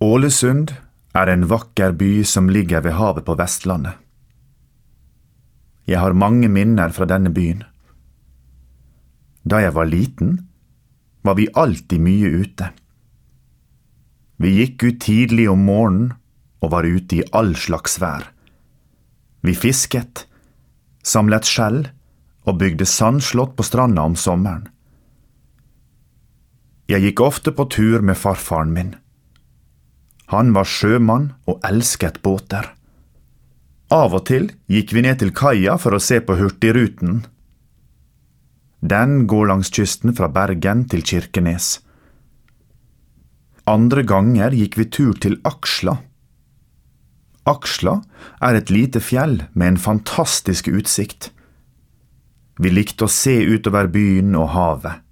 Ålesund en vakker by som ligger ved havet på Vestlandet. Jeg har mange minner fra denne byen. Da jeg var liten, var vi alltid mye ute. Vi gikk ut tidlig om morgenen og var ute i all slags vær. Vi fisket, samlet skjell og bygde sandslott på stranda om sommeren. Jeg gikk ofte på tur med farfaren min. Han var sjømann og elsket båter. Av og til gikk vi ned til kaia for å se på Hurtigruten. Den går langs kysten fra Bergen til Kirkenes. Andre ganger gikk vi tur til Aksla. Aksla et lite fjell med en fantastisk utsikt. Vi likte å se utover byen og havet.